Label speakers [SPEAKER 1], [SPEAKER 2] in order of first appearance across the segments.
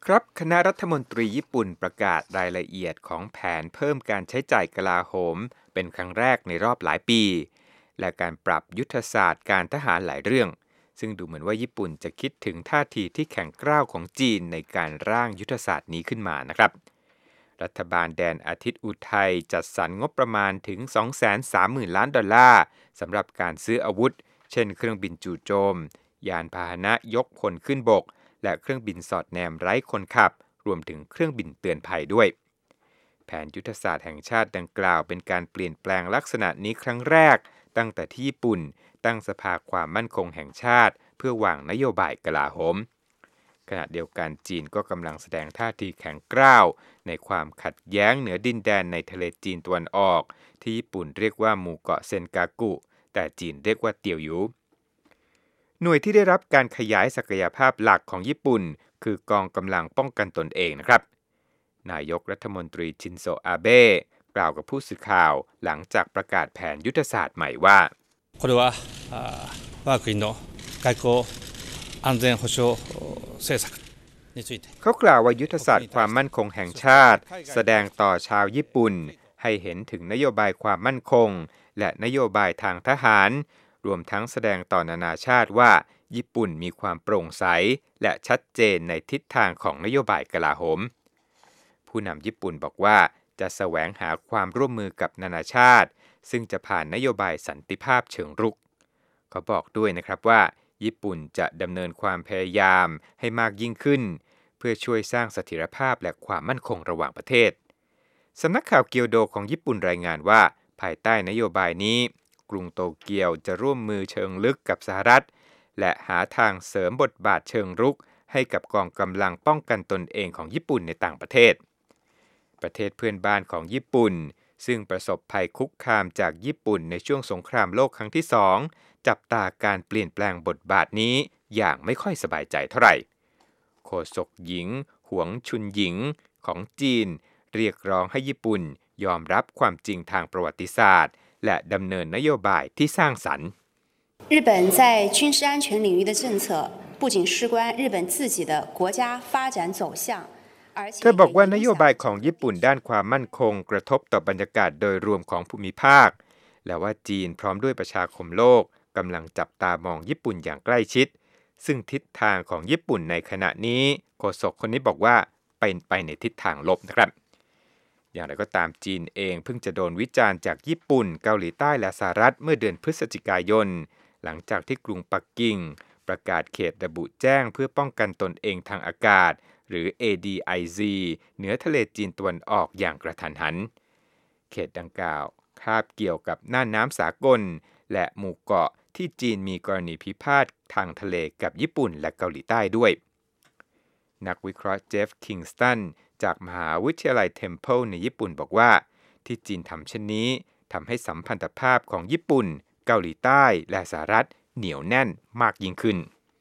[SPEAKER 1] ครับคณะรัฐมนตรีญี่ปุ่นประกาศรายละเอียดของแผนเพิ่มการใช้จ่ายกลาโหมเป็นครั้งแรกในรอบหลายปีและการปรับยุทธศาสตร์การทหารหลายเรื่องซึ่งดูเหมือนว่าญี่ปุ่นจะคิดถึงท่าทีที่แข็งกร้าวของจีนในการร่างยุทธศาสตร์นี้ขึ้นมานะครับรัฐบาลแดนอาทิตย์อุทัยจัดสรรงบประมาณถึง 230,000 ล้านดอลลาร์สำหรับการซื้ออาวุธเช่นเครื่องบินจู่โจมยานพาหนะยกพลขึ้นบกและเครื่องบินสอดแนมไร้คนขับรวมถึงเครื่องบินเตือนภัยด้วยแผนยุทธศาสตร์แห่งชาติดังกล่าวเป็นการเปลี่ยนแปลงลักษณะนี้ครั้งแรกตั้งแต่ที่ญี่ปุ่นตั้งสภาความมั่นคงแห่งชาติเพื่อวางนโยบายกลาโหมขณะเดียวกันจีนก็กำลังแสดงท่าทีแข็งกร้าวในความขัดแย้งเหนือดินแดนในทะเลจีนตะวันออกที่ญี่ปุ่นเรียกว่าหมู่เกาะเซนกากุแต่จีนเรียกว่าเตียวหยูหน่วยที่ได้รับการขยายศักยภาพหลักของญี่ปุ่นคือกองกำลังป้องกันตนเองนะครับนายกรัฐมนตรีชินโซอาเบะกล่าวกับผู้สื่อข่าวหลังจากประกาศแผนยุทธศาสตร์ใหม่ว่า
[SPEAKER 2] これは我が国の外交安全保障政策について
[SPEAKER 1] เขากล่าวว่ายุทธศาสตร์ความมั่นคงแห่งชาติแสดงต่อชาวญี่ปุ่นให้เห็นถึงนโยบายความมั่นคงและนโยบายทางทหารรวมทั้งแสดงต่อนานาชาติว่าญี่ปุ่นมีความโปร่งใสและชัดเจนในทิศทางของนโยบายกลาโหมผู้นำญี่ปุ่นบอกว่าจะแสวงหาความร่วมมือกับนานาชาติซึ่งจะผ่านนโยบายสันติภาพเชิงรุกเขาบอกด้วยนะครับว่าญี่ปุ่นจะดำเนินความพยายามให้มากยิ่งขึ้นเพื่อช่วยสร้างเสถียรภาพและความมั่นคงระหว่างประเทศสำนักข่าวเกียวโดของญี่ปุ่นรายงานว่าภายใต้นโยบายนี้กรุงโตเกียวจะร่วมมือเชิงลึกกับสหรัฐและหาทางเสริมบทบาทเชิงรุกให้กับกองกำลังป้องกันตนเองของญี่ปุ่นในต่างประเทศประเทศเพื่อนบ้านของญี่ปุ่นซึ่งประสบภัยคุกคามจากญี่ปุ่นในช่วงสงครามโลกครั้งที่2จับตาการเปลี่ยนแปลงบทบาทนี้อย่างไม่ค่อยสบายใจเท่าไหร่โฆษกหญิงหวงชุนหญิงของจีนเรียกร้องให้ญี่ปุ่นยอมรับความจริงทางประวัติศาสตร์และดำเนินนโยบายที่สร้างสรรค์
[SPEAKER 3] 日本在军事安全领域的政策不仅事关日本自己的国家发展走向
[SPEAKER 1] เธอบอกว่านโยบายของญี่ปุ่นด้านความมั่นคงกระทบต่อบรรยากาศโดยรวมของภูมิภาคและว่าจีนพร้อมด้วยประชาคมโลกกำลังจับตามองญี่ปุ่นอย่างใกล้ชิดซึ่งทิศทางของญี่ปุ่นในขณะนี้โฆษกคนนี้บอกว่าเป็นไปในทิศทางลบนะครับอย่างไรก็ตามจีนเองเพิ่งจะโดนวิจารณ์จากญี่ปุ่นเกาหลีใต้และสหรัฐเมื่อเดือนพฤศจิกายนหลังจากที่กรุงปักกิ่งประกาศเขตระบุแจ้งเพื่อป้องกันตนเองทางอากาศหรือ ADIZ เหนือทะเลจีนตะวันออกอย่างกระทันหันเขตดังกล่าวคาบเกี่ยวกับน่านน้ำสากลและหมู่เกาะที่จีนมีกรณีพิพาททางทะเลกับญี่ปุ่นและเกาหลีใต้ด้วยนักวิเคราะห์เจฟฟ์คิงสตันจากมหาวิทยาลัยเทมเพิลในญี่ปุ่นบอกว่าที่จีนทำเช่นนี้ทำให้สัมพันธภาพของญี่ปุ่นเกาหลีใต้และสหรัฐเหนียวแน่นมากยิ่งขึ้น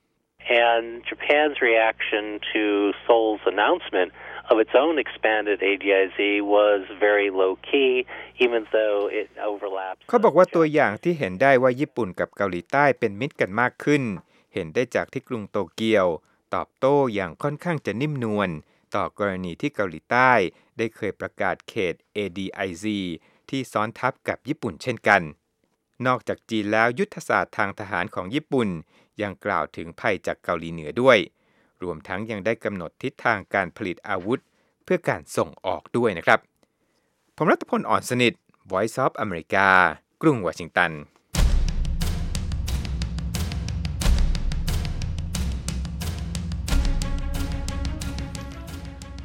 [SPEAKER 4] And Japan's reaction to Seoul's announcement of its own expanded ADIZ was very low-key, even though it overlaps.
[SPEAKER 1] เขาบอกว่าตัวอย่างที่เห็นได้ว่าญี่ปุ่นกับเกาหลีใต้เป็นมิตรกันมากขึ้นเห็นได้จากที่กรุงโตเกียวตอบโต้อย่างค่อนข้างจะนิ่มนวลต่อกรณีที่เกาหลีใต้ได้เคยประกาศเขต ADIZ ที่ซ้อนทับกับญี่ปุ่นเช่นกันนอกจากจีนแล้วยุทธศาสตร์ทางทหารของญี่ปุ่นยังกล่าวถึงภัยจากเกาหลีเหนือด้วยรวมทั้งยังได้กำหนดทิศทางการผลิตอาวุธเพื่อการส่งออกด้วยนะครับผมรัตพล อ่อนสนิท Voice of America กรุงวอชิงตัน